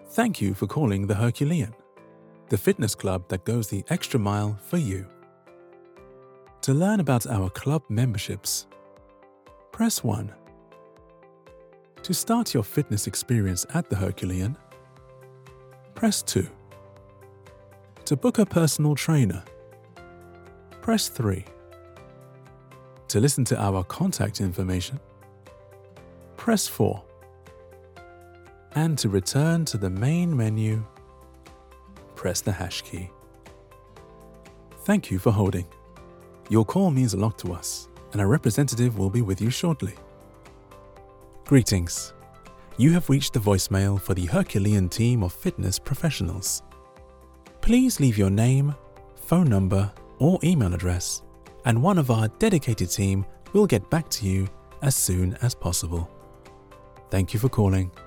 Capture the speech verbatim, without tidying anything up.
Thank you for calling the Herculean, the fitness club that goes the extra mile for you. To learn about our club memberships, press one. To start your fitness experience at the Herculean, press two. To book a personal trainer, press three. To listen to our contact information, press four. And to return to the main menu, press the hash key. Thank you for holding. Your call means a lot to us, and a representative will be with you shortly. Greetings. You have reached the voicemail for the Herculean team of fitness professionals. Please leave your name, phone number, or email address, and one of our dedicated team will get back to you as soon as possible. Thank you for calling.